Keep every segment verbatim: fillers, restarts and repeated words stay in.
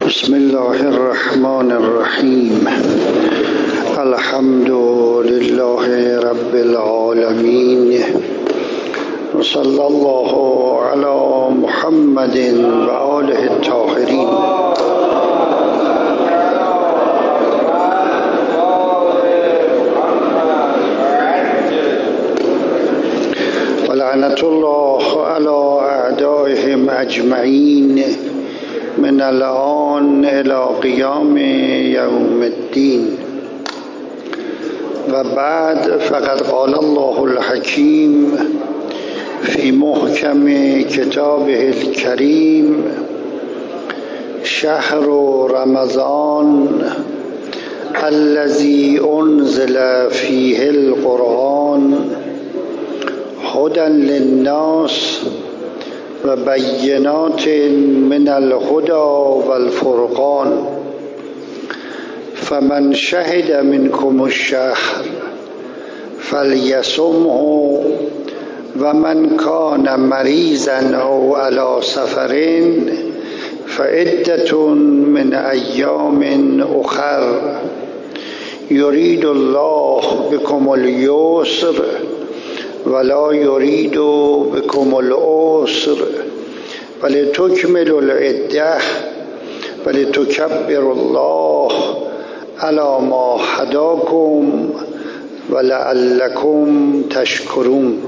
بسم الله الرحمن الرحیم. الحمد لله رب العالمین و صلی الله علی محمد و آله الطاهرین. و لعنت الله علی اعدائهم اجمعین من الآن إلى قيام يوم الدين. و بعد، فقد قال الله الحكيم في محكم كتابه الكريم: شهر رمضان الذي أنزل فيه القرآن هدى للناس و بینات من الهدى والفرقان فمن شهد منكم الشهر فليصمه و من كان مريضا او على سفر فعدة من أيام أخر يريد الله بكم اليسر ولا يريد بكم العسر ولتكملوا العدة ولتكبروا الله على ما هداكم ولعلكم تشکرون.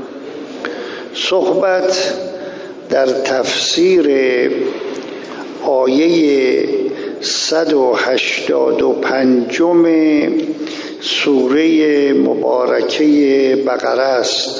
صحبت در تفسیر آیه صد و هشتاد و پنجم سوره مبارکه بقره است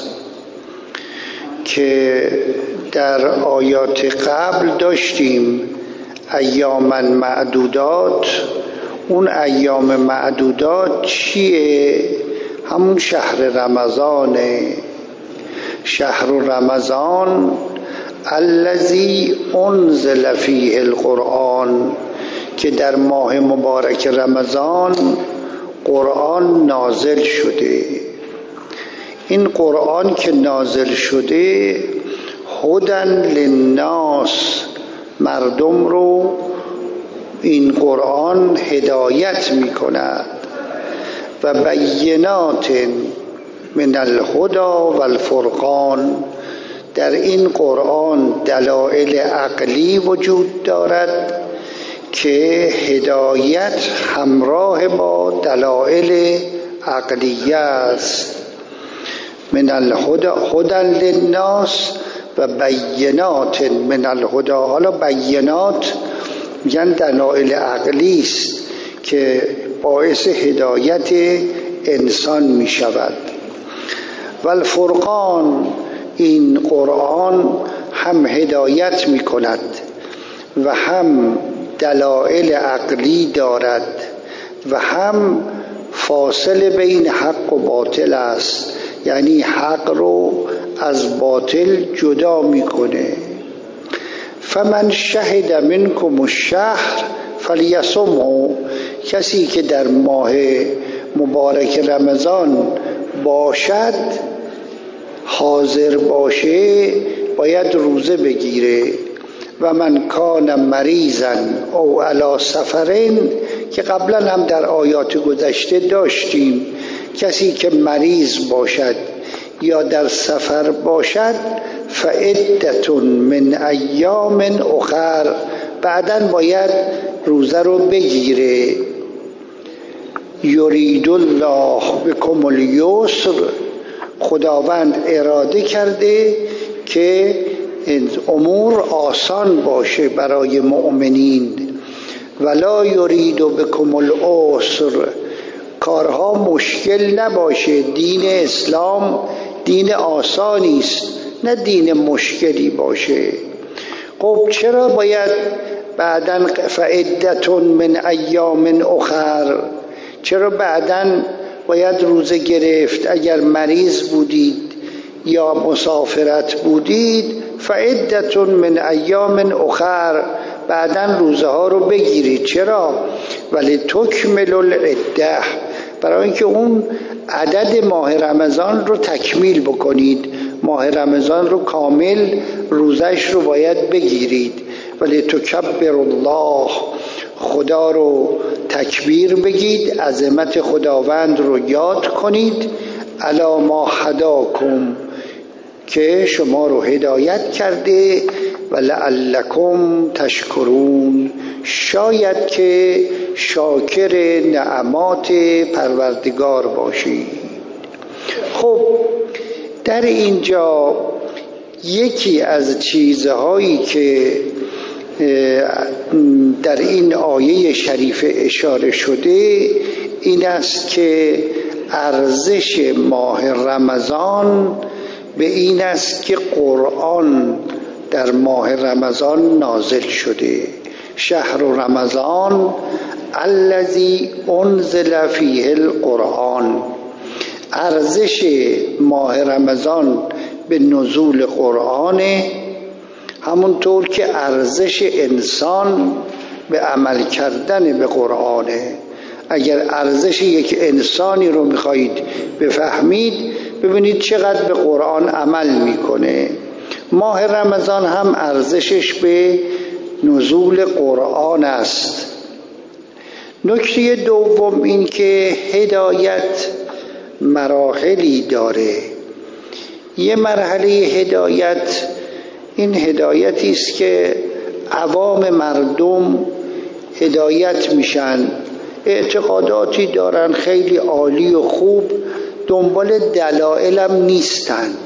که در آیات قبل داشتیم ایاما معدودات. اون ایام معدودات چیه؟ همون شهر رمضانه. شهر رمضان الذی انزل فیه القرآن، که در ماه مبارک رمضان قرآن نازل شده. این قرآن که نازل شده هدی للناس، مردم رو این قرآن هدایت می کند. و بینات من الهدی والفرقان، در این قرآن دلایل عقلی وجود دارد که هدایت همراه با دلایل عقلیه است. من الهدی هدی للناس و بینات من الهدی. حالا بینات میگن دلایل عقلی است که باعث هدایت انسان می شود. و الفرقان، این قرآن هم هدایت می کند و هم دلایل عقلی دارد و هم فاصله بین حق و باطل است، یعنی حق رو از باطل جدا میکنه. فمن شهد منکم الشهر فلیصمه، کسی که در ماه مبارک رمضان باشد، حاضر باشه، باید روزه بگیره. و من کان مریضا او علی سفرین، که قبلا هم در آیات گذشته داشتیم، کسی که مریض باشد یا در سفر باشد فعدة من ایام اخر، بعداً باید روزه رو بگیره. یرید الله بکم الیسر، خداوند اراده کرده که امور آسان باشه برای مؤمنین. ولا یرید بکم العسر، کارها مشکل نباشه. دین اسلام دین آسانی است، نه دین مشکلی باشه. خب چرا باید بعداً فعدة من ایام اخر، چرا بعداً باید روزه گرفت؟ اگر مریض بودید یا مسافرت بودید فعدة من ایام اخر، بعداً روزه ها رو بگیرید. چرا؟ ولی تکملوا العده، برای اینکه اون عدد ماه رمضان رو تکمیل بکنید. ماه رمضان رو کامل روزش رو باید بگیرید. ولی تکبر الله، خدا رو تکبیر بگید، عظمت خداوند رو یاد کنید. الا ما هداکم، که شما رو هدایت کرده، و لعلکم تشکرون، شاید که شاکر نعمات پروردگار باشید. خب در اینجا یکی از چیزهایی که در این آیه شریف اشاره شده این است که ارزش ماه رمضان به این است که قرآن در ماه رمضان نازل شده. شهر رمضان الذی انزل فیه القرآن. ارزش ماه رمضان به نزول قرآنه، همونطور که ارزش انسان به عمل کردن به قرآنه. اگر ارزش یک انسانی رو میخواهید بفهمید، ببینید چقدر به قرآن عمل میکنه. ماه رمضان هم ارزشش به نزول قرآن است. نکته دوم این که هدایت مراحلی داره. یه مرحله هدایت این هدایتی است که عوام مردم هدایت میشن، اعتقاداتی دارن خیلی عالی و خوب، دنبال دلایلم نیستند.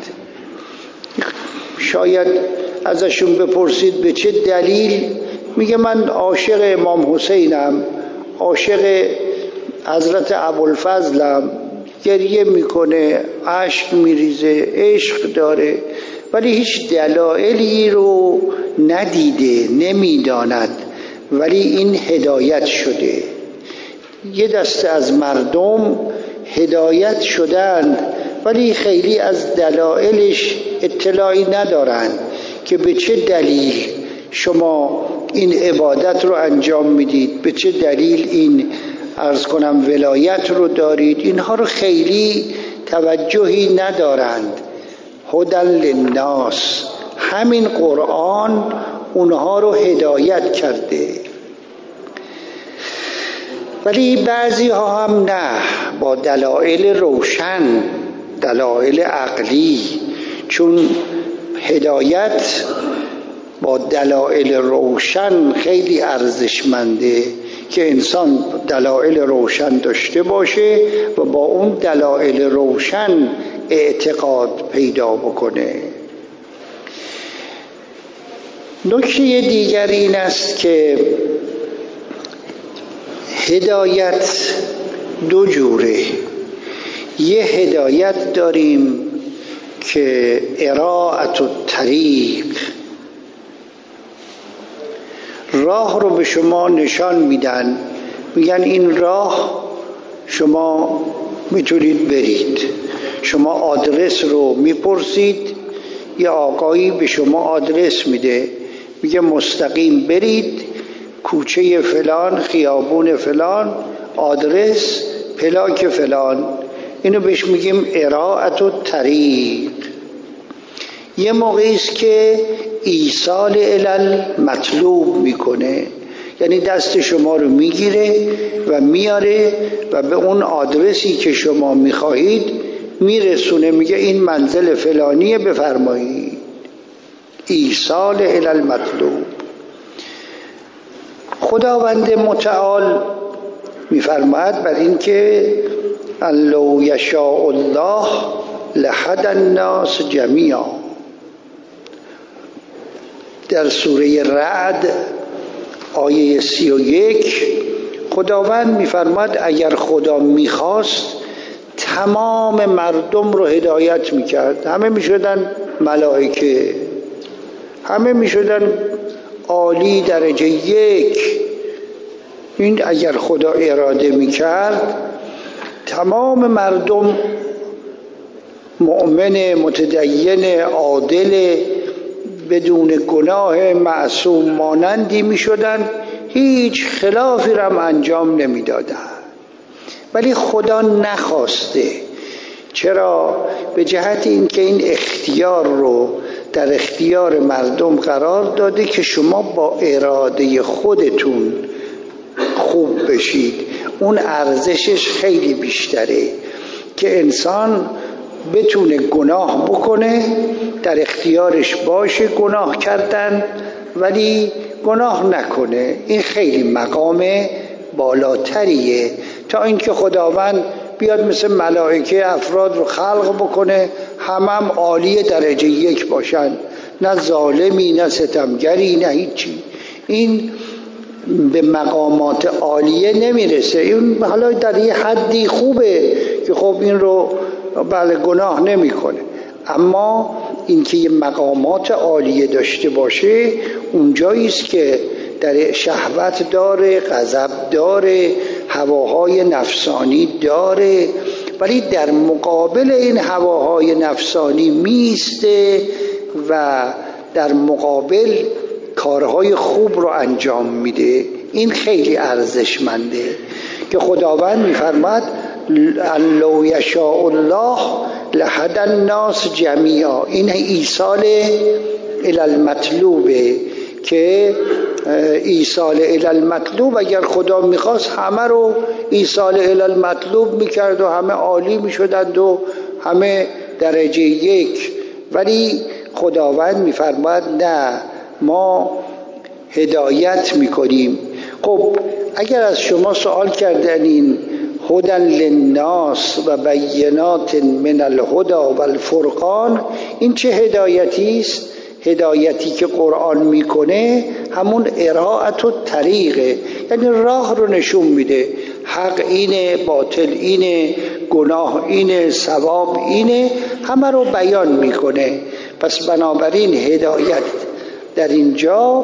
شاید ازشون بپرسید به چه دلیل، میگه من عاشق امام حسینم، عاشق حضرت ابوالفضلم، گریه میکنه، اشک میریزه، عشق داره، ولی هیچ دلایلی رو ندیده، نمیداند، ولی این هدایت شده. یه دسته از مردم هدایت شدند ولی خیلی از دلایلش اطلاعی ندارند که به چه دلیل شما این عبادت رو انجام میدید، به چه دلیل این عرض کنم ولایت رو دارید. اینها رو خیلی توجهی ندارند. هدی للناس، همین قرآن اونها رو هدایت کرده. ولی بعضی ها هم نه، با دلایل روشن، دلایل عقلی، چون هدایت با دلایل روشن خیلی ارزشمنده که انسان دلایل روشن داشته باشه و با اون دلایل روشن اعتقاد پیدا بکنه. نکته دیگر این است که هدایت دو جوره. یه هدایت داریم که ارائت الطریق، راه رو به شما نشان میدن، میگن این راه شما میتونید برید. شما آدرس رو میپرسید، یه آقایی به شما آدرس میده، میگه مستقیم برید کوچه فلان، خیابون فلان، آدرس پلاک فلان. اینو بهش میگیم ارائت الطریق. یه موقعی است که ایصال الی مطلوب میکنه، یعنی دست شما رو میگیره و میاره و به اون آدرسی که شما میخواهید میرسونه، میگه این منزل فلانیه بفرمایید. ایصال الی المطلوب. خداوند متعال میفرماید بر این که لو یشاء الله لهدی الناس جمیعا. در سوره رعد آیه سی و یک خداوند میفرماید اگر خدا میخواست تمام مردم رو هدایت میکرد، همه میشدن ملائکه، همه میشدن عالی درجه یک. این اگر خدا اراده میکرد تمام مردم مؤمن، متدین، عادل، بدون گناه، معصوم مانندی میشدن، هیچ خلافی را انجام نمیدادن. ولی خدا نخواسته چرا؟ به جهت این که این اختیار رو در اختیار مردم قرار داده که شما با اراده خودتون خوب بشید. اون ارزشش خیلی بیشتره که انسان بتونه گناه بکنه، در اختیارش باشه گناه کردن، ولی گناه نکنه. این خیلی مقام بالاتریه تا اینکه خداوند بیاد مثل ملائکه افراد رو خلق بکنه هم هم عالی درجه یک باشن، نه ظالمی نه ستمگری نه هیچی. این به مقامات عالیه نمیرسه. این حالا در یه حدی خوبه که خب این رو بله گناه نمیکنه، اما اینکه یه مقامات عالیه داشته باشه اونجایی است که در شهوت داره، غضب داره، هواهای نفسانی داره، ولی در مقابل این هواهای نفسانی میسته و در مقابل کارهای خوب رو انجام میده. این خیلی ارزشمنده که خداوند میفرماد لو یشاء الله لهدی الناس جمیعا. این ایصال الی المطلوبه که ایصال الی المطلوب، اگر خدا میخواست همه رو ایصال الی المطلوب میکرد و همه عالی میشدند و همه درجه یک، ولی خداوند میفرماد نه، ما هدایت میکنیم. خب اگر از شما سوال کردنین هدی للناس و بینات من الهدی و الفرقان، این چه هدایتی است؟ هدایتی که قرآن میکنه همون ارائت و طریقه، یعنی راه رو نشون میده، حق اینه، باطل اینه، گناه اینه، ثواب اینه، همه رو بیان میکنه. پس بنابراین هدایت در اینجا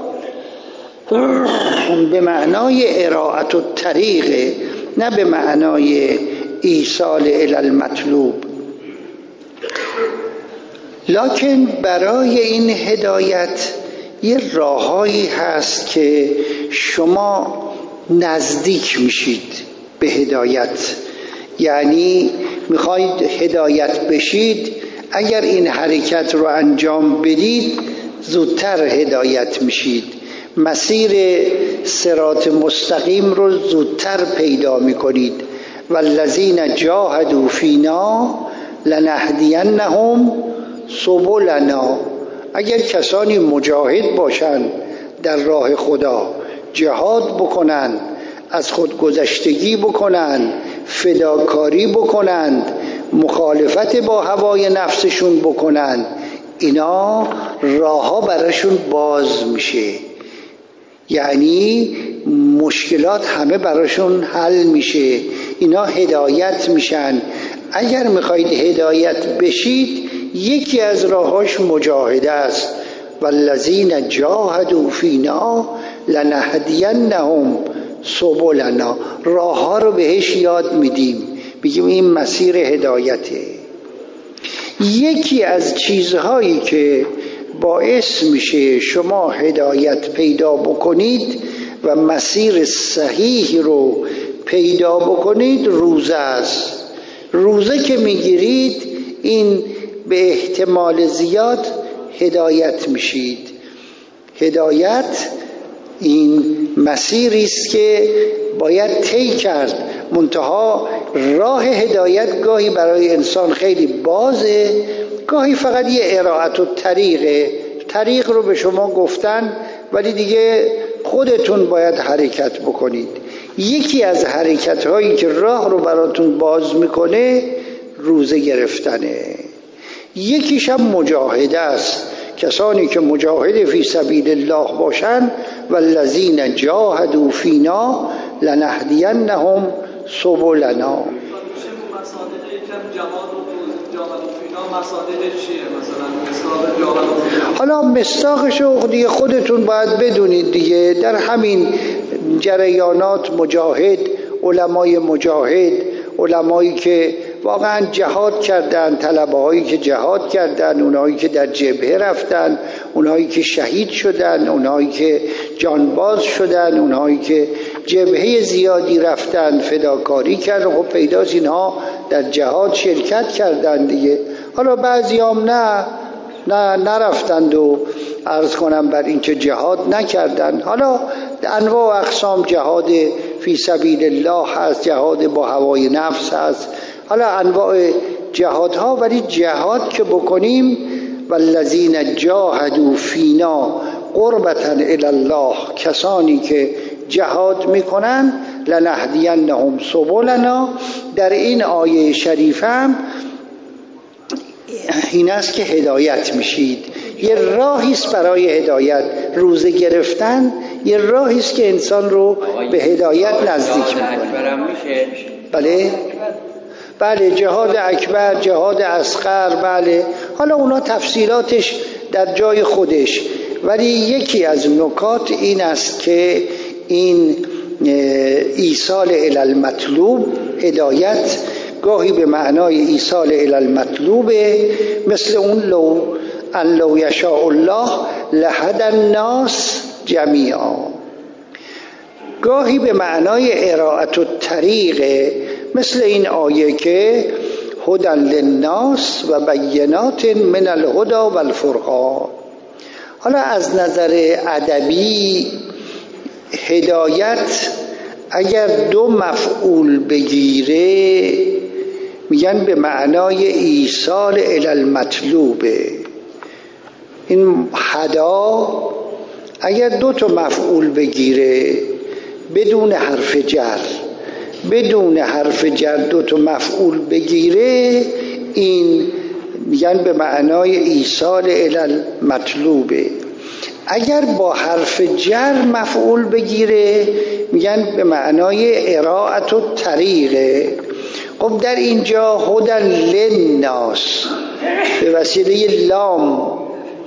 به معنای ارائت و طریقه، نه به معنای ایصال الی المطلوب. لکن برای این هدایت یه راههایی هست که شما نزدیک میشید به هدایت، یعنی میخواید هدایت بشید، اگر این حرکت رو انجام بدید زودتر هدایت میشید، مسیر صراط مستقیم رو زودتر پیدا میکنید. والذین جاهدوا فینا لنهدینهم سبلنا. اگر کسانی مجاهد باشند در راه خدا، جهاد بکنند، از خود گذشتگی بکنند، فداکاری بکنند، مخالفت با هوای نفسشون بکنند، اینا راهها براشون باز میشه، یعنی مشکلات همه براشون حل میشه، اینا هدایت میشن. اگر میخواید هدایت بشید یکی از راهاش مجاهده است. والذین جاهدوا فینا لنهدینهم سبلنا. راهها رو بهش یاد میدیم، میگیم این مسیر هدایته. یکی از چیزهایی که باعث میشه شما هدایت پیدا بکنید و مسیر صحیح رو پیدا بکنید روزه است. روزه که میگیرید این به احتمال زیاد هدایت میشید. هدایت این مسیری است که باید طی کرد، منتها راه هدایت گاهی برای انسان خیلی بازه، گاهی فقط یه ارائت و طریقه. طریق رو به شما گفتن ولی دیگه خودتون باید حرکت بکنید. یکی از حرکت هایی که راه رو براتون باز میکنه روزه گرفتنه. یکیش هم مجاهده است. کسانی که مجاهد فی سبیل الله باشن والذین جاهدوا فینا لنهدینهم سبلنا. حالا مصداقش رو دیگه خودتون باید بدونید دیگه. در همین جریانات مجاهد، علمای مجاهد، علمایی که واقعا جهاد کردن، طلبه هایی که جهاد کردن، اونایی که در جبهه رفتن، اونایی که شهید شدن، اونایی که جانباز شدن، اونایی که جبهه زیادی رفتن، فداکاری کردن. خب پیداست اینها در جهاد شرکت کردن دیگه. حالا بعضی هم نه نه نرفتند و عرض کنم بر اینکه جهاد نکردن. حالا انواع و اقسام جهاد فی سبیل الله هست، جهاد با هوای نفس هست، حالا انواع جهادها. ولی جهاد که بکنیم والذین جاهدوا فینا قربتا الی الله، کسانی که جهاد میکنن لنهدینهم سبلنا، در این آیه شریفه هم این است که هدایت میشید. یه راهی است برای هدایت. روزه گرفتن یه راهی است که انسان رو به هدایت نزدیک میکنه. بله بله جهاد اکبر، جهاد اصغر، بله حالا اونا تفصیلاتش در جای خودش. ولی یکی از نکات این است که این ایصال الی المطلوب، هدایت گاهی به معنای ایصال الی المطلوب، مثل اون لو ان لو یشاء الله لهدی الناس جمیعا، گاهی به معنای ارائه الطریق، مثل این آیه که هدی للناس و بینات من الهدی والفرقان. حالا از نظر ادبی هدایت اگر دو مفعول بگیره میگن به معنای ایصال الی المطلوبه. این هدا اگر دو تا مفعول بگیره بدون حرف جر، بدون حرف جر دو تا مفعول بگیره، این میگن به معنای ایصال الی المطلوبه. اگر با حرف جر مفعول بگیره میگن به معنای ارائه الطریقه. خب در اینجا هدی للناس به وسیله لام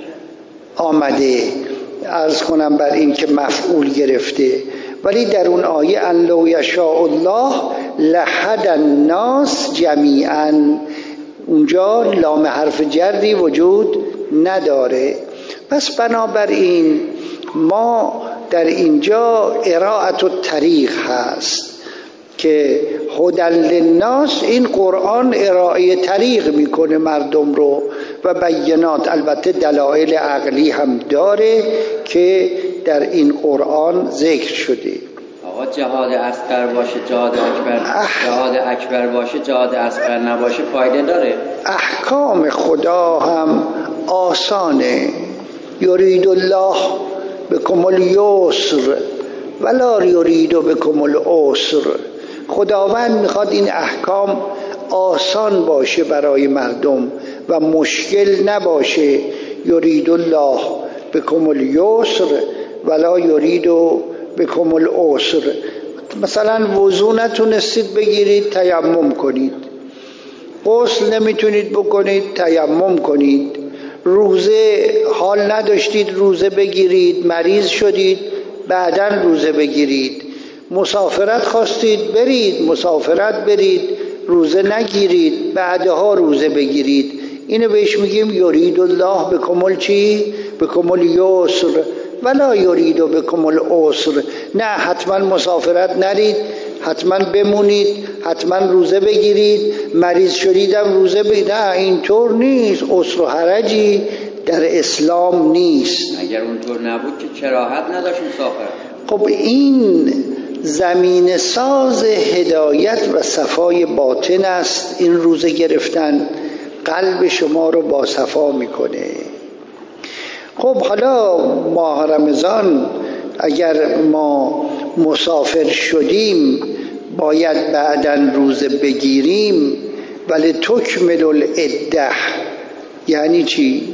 آمده، عرض کنم بر این که مفعول گرفته. ولی در اون آیه ان لو یشاء الله لهدی الناس جمیعا، اونجا لام حرف جری وجود نداره. پس بنابراین ما در اینجا ارائه الطریق هست که هدی للناس، این قرآن ارائه طریق میکنه مردم رو، و بینات البته دلایل عقلی هم داره که در این قرآن ذکر شده. آقا جهاد اصغر باشه جهاد اکبر، اح... جهاد اکبر باشه جهاد اصغر نباشه فایده داره؟ احکام خدا هم آسانه. یرید الله بکم الیسر ولا یرید بکم العسر. خداوند میخواد این احکام آسان باشه برای مردم و مشکل نباشه. یرید الله بکم الیسر ولا یرید بکم العسر. مثلا وضو نتونستید بگیرید تیمم کنید، غسل نمیتونید بکنید تیمم کنید، روزه حال نداشتید روزه بگیرید، مریض شدید بعداً روزه بگیرید، مسافرت خواستید برید مسافرت برید، روزه نگیرید بعدها روزه بگیرید. اینو بهش میگیم یرید الله بکم الچی بکم الیسر ولا یرید بکم العسر. نه حتما مسافرت نرید، حتما بمونید، حتما روزه بگیرید، مریض شدیدم روزه بگیرید. نه اینطور نیست، عسر و حرجی در اسلام نیست. اگر اونطور نبود که کراهت نداشت مسافر. خب این زمین ساز هدایت و صفای باطن است. این روزه گرفتن قلب شما رو با صفا میکنه. خب حالا ماه رمضان اگر ما مسافر شدیم باید بعداً روزه بگیریم، ولی تکمل العده یعنی چی؟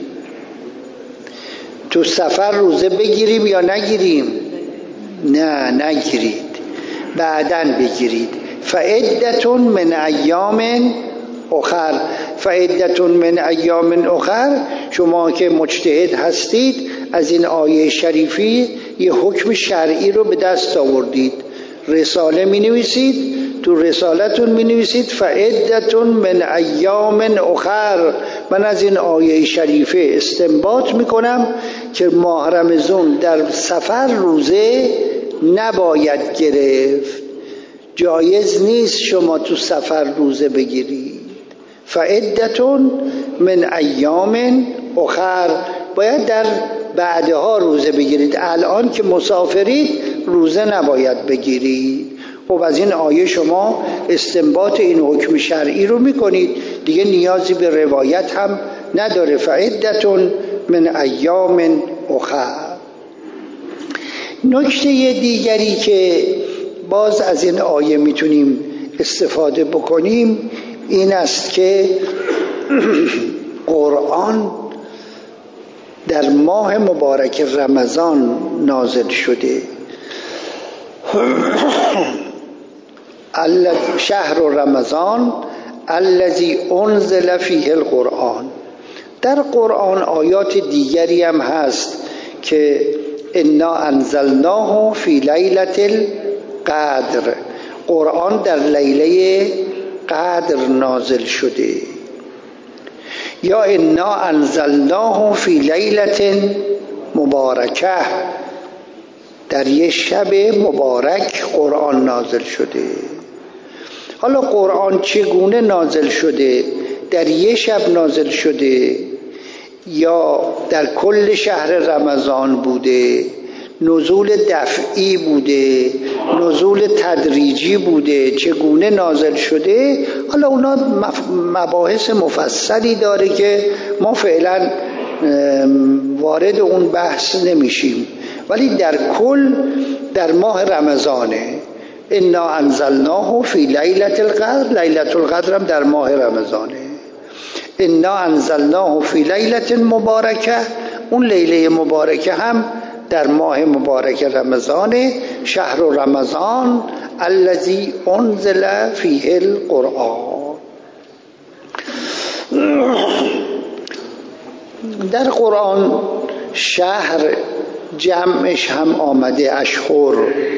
تو سفر روزه بگیریم یا نگیریم؟ نه نگیرید، بعداً بگیرید. فعدتون من ایام اخر، فعدتون من ایام اخر. شما که مجتهد هستید از این آیه شریفی یه حکم شرعی رو به دست آوردید. رساله می نویسید، تو رسالتون می نویسید فعدتون من ایام اخر. من از این آیه شریفه استنباط می کنم که ماه رمضان در سفر روزه نباید گرفت. جایز نیست شما تو سفر روزه بگیرید. فعدتون من ایام اخر، باید در بعدها روزه بگیرید. الان که مسافرید روزه نباید بگیرید. خب از این آیه شما استنباط این حکم شرعی رو میکنید، دیگه نیازی به روایت هم نداره. فعدتون من ایام اخر. نکته دیگری که باز از این آیه میتونیم استفاده بکنیم این است که قرآن در ماه مبارک رمضان نازل شده. شهر رمضان الذی انزل فیه القرآن. در قرآن آیات دیگری هم هست که انا انزلناه فی لیلة القدر، قرآن در لیله قدر نازل شده. یا انا انزلناه فی لیلة مبارکه، در یک شب مبارک قرآن نازل شده. حالا قرآن چگونه نازل شده؟ در یک شب نازل شده یا در کل شهر رمضان بوده؟ نزول دفعی بوده؟ نزول تدریجی بوده؟ چگونه نازل شده؟ حالا اونا مباحث مفصلی داره که ما فعلا وارد اون بحث نمیشیم، ولی در کل در ماه رمضانه. انا انزلناه فی لیلة القدر، لیلة القدر هم در ماه رمضانه. انا انزلناه فی لیلة مبارکه، اون لیله مبارکه هم در ماه مبارک رمضان. شهر رمضان الذی انزل فیه القرآن. در قرآن شهر جمعش هم آمده اشهر،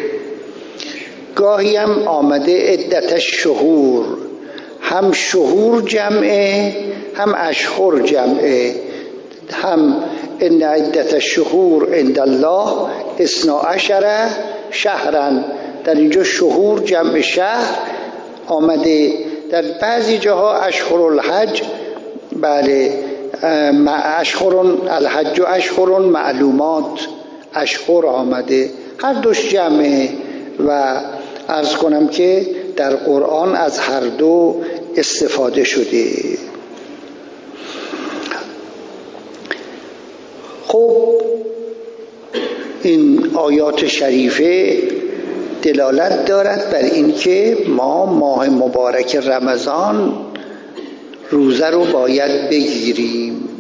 گاهی هم آمده عدت شهور، هم شهور جمعه هم اشهر جمعه. هم ان عدت الشهور عند الله اثنا عشر شهرا، در اینجا شهور جمع شهر آمده. در بعضی جاها اشهر الحج، بله، اشهر الحج و اشهر معلومات، اشهر آمده، هر دوش جمعه. و عرض کنم که در قرآن از هر دو استفاده شده. خب این آیات شریفه دلالت دارد بر این که ما ماه مبارک رمضان روزه رو باید بگیریم.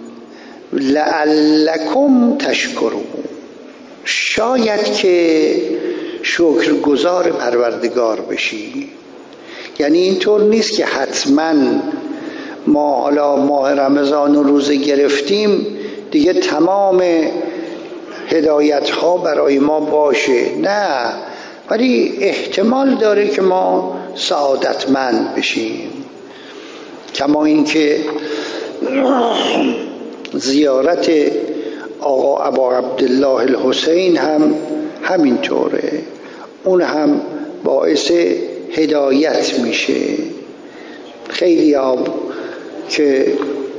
لعلکم تشکرون، شاید که شکرگزار پروردگار بشی. یعنی اینطور نیست که حتما ما حالا ماه رمضان رو روزه گرفتیم دیگه تمام هدایت ها برای ما باشه، نه، ولی احتمال داره که ما سعادتمند بشیم. کما اینکه زیارت آقا ابا عبدالله الحسین هم همینطوره، اون هم باعث هدایت میشه. خیلی ها که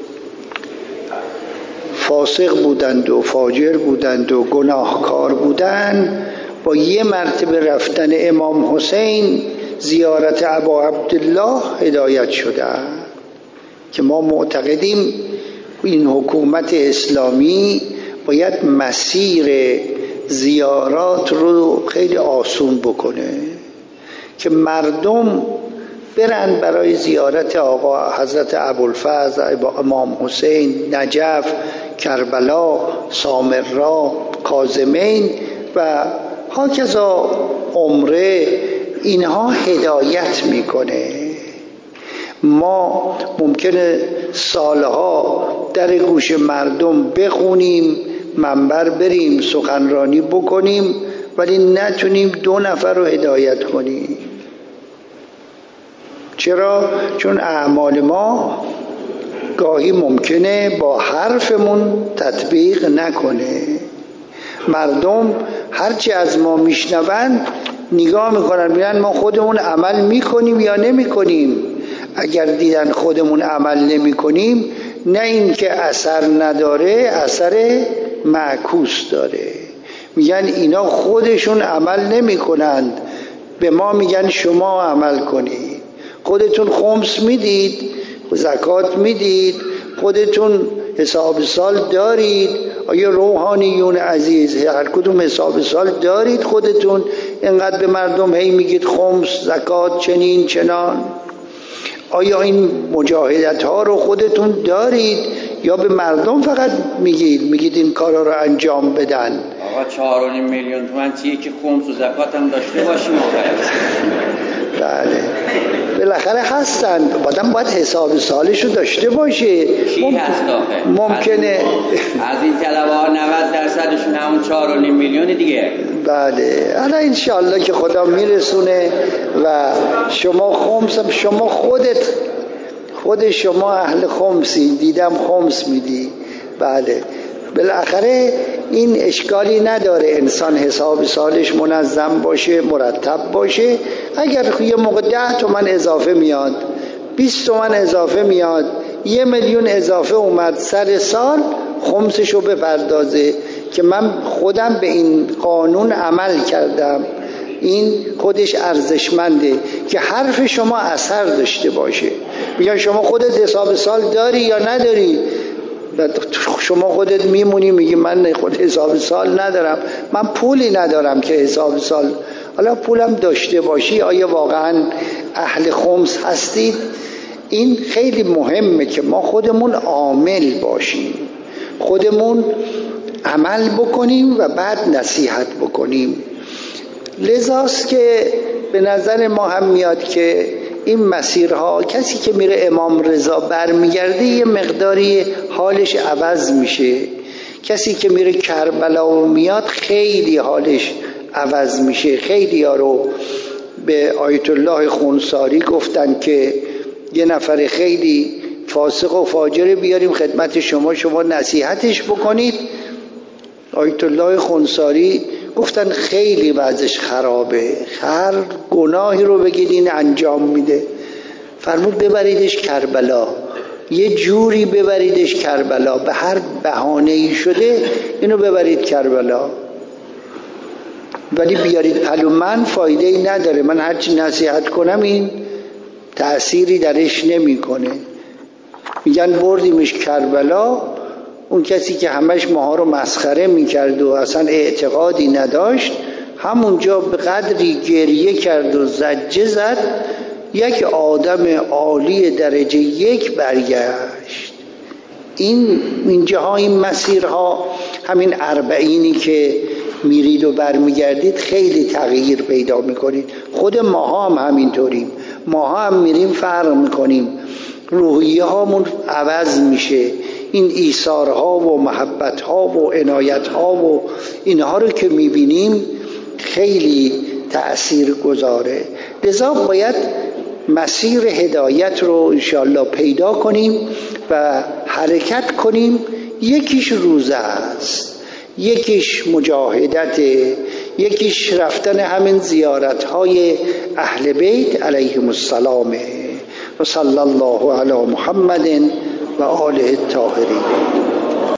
فاسق بودند و فاجر بودند و گناهکار بودند، با یه مرتبه رفتن امام حسین زیارت ابا عبدالله هدایت شده. که ما معتقدیم این حکومت اسلامی باید مسیر زیارات رو خیلی آسون بکنه که مردم برن برای زیارت آقا حضرت ابوالفضل، امام حسین، نجف، کربلا، سامرا، کاظمین و هاکذا عمره. اینها هدایت میکنه. ما ممکنه سالها در گوش مردم بخونیم، منبر بریم، سخنرانی بکنیم، ولی نتونیم دو نفر رو هدایت کنیم. چرا؟ چون اعمال ما گاهی ممکنه با حرفمون تطبیق نکنه. مردم هرچی از ما میشنون نگاه میکنن ببینن ما خودمون عمل میکنیم یا نمیکنیم. اگر دیدن خودمون عمل نمیکنیم، نه این که اثر نداره، اثر معکوس داره. میگن اینا خودشون عمل نمیکنند، به ما میگن شما عمل کنید. خودتون خمس میدید، زکات میدید، خودتون حساب سال دارید. آیا روحانیون عزیز هر کدوم حساب سال دارید خودتون؟ اینقدر به مردم هی میگید خمس، زکات، چنین چنان. آیا این مجاهدت ها رو خودتون دارید یا به مردم فقط میگید میگید این کارا رو انجام بدن؟ آقا چهار و نیم میلیون تومان چیه که خمس و زکات هم داشته باشیم؟ بله بالاخره هستن، آدم باید حساب سالش رو داشته باشه. چی مم... هست آخه؟ ممکنه از این طلبه ها نود درصدشون همون چهار و نیم میلیون دیگه. بله حالا انشاءالله که خدا میرسونه و شما خمس، شما خودت خود شما اهل خمسی، دیدم خمس میدی. بله بالاخره این اشکالی نداره انسان حساب سالش منظم باشه، مرتب باشه. اگر یه موقع ده تومن اضافه میاد، بیست تومن اضافه میاد، یه میلیون اضافه اومد سر سال، خمسشو بپردازه که من خودم به این قانون عمل کردم. این خودش ارزشمنده که حرف شما اثر داشته باشه. میگن شما خودت حساب سال داری یا نداری؟ شما خودت میمونی میگی من خود حساب سال ندارم، من پولی ندارم که حساب سال. حالا پولم داشته باشی، آیا واقعا اهل خمس هستید؟ این خیلی مهمه که ما خودمون عامل باشیم، خودمون عمل بکنیم و بعد نصیحت بکنیم. لذاست که به نظر ما هم میاد که این مسیرها کسی که میره امام رضا برمیگرده یه مقداری حالش عوض میشه. کسی که میره کربلا و میاد خیلی حالش عوض میشه. خیلی ها رو به آیت الله خونساری گفتن که یه نفر خیلی فاسق و فاجر بیاریم خدمت شما، شما نصیحتش بکنید. آیت الله خونساری گفتن خیلی وضعش خرابه، هر گناهی رو بگید این انجام میده. فرمود ببریدش کربلا، یه جوری ببریدش کربلا، به هر بهانه‌ای شده اینو ببرید کربلا، ولی بیارید پلو من فایده ای نداره. من هرچی نصیحت کنم این تأثیری درش نمیکنه. میگن بردیمش کربلا، اون کسی که همش ماها رو مسخره میکرد و اصلا اعتقادی نداشت، همونجا به قدری گریه کرد و زجه زد یک آدم عالی درجه یک برگشت. این اینجاها این مسیرها، همین اربعینی که میرید و برمیگردید خیلی تغییر پیدا میکنید. خود ماها هم همینطوریم، ماها هم میریم فرق میکنیم، روحیه هامون عوض میشه. این ایثارها و محبتها و عنایتها و اینها رو که میبینیم خیلی تأثیر گذاره. لذا باید مسیر هدایت رو انشاءالله پیدا کنیم و حرکت کنیم. یکیش روزه است، یکیش مجاهدت، یکیش رفتن همین زیارتهای اهل بیت علیهم السلام. و صلی الله علی محمد و آله الطاهرین.